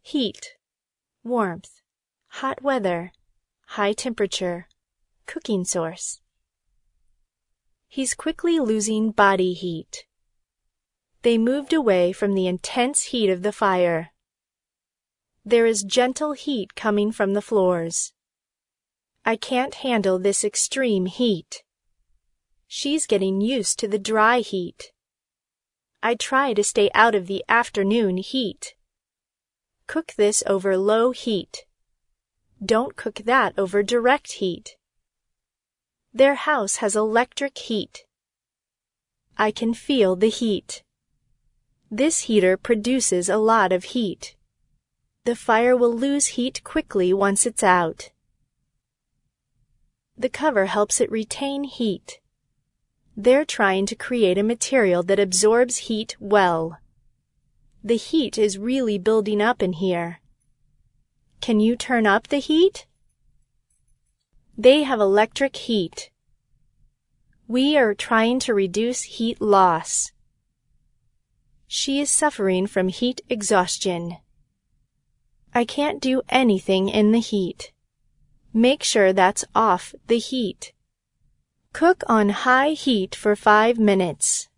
Heat, warmth, hot weather, high temperature, cooking source. He's quickly losing body heat. They moved away from the intense heat of the fire. There is gentle heat coming from the floors. I can't handle this extreme heat. She's getting used to the dry heat. I try to stay out of the afternoon heat. Cook this over low heat. Don't cook that over direct heat. Their house has electric heat. I can feel the heat. This heater produces a lot of heat. The fire will lose heat quickly once it's out. The cover helps it retain heat. They're trying to create a material that absorbs heat well. The heat is really building up in here. Can you turn up the heat? They have electric heat. We are trying to reduce heat loss. She is suffering from heat exhaustion. I can't do anything in the heat. Make sure that's off the heat. Cook on high heat for 5 minutes.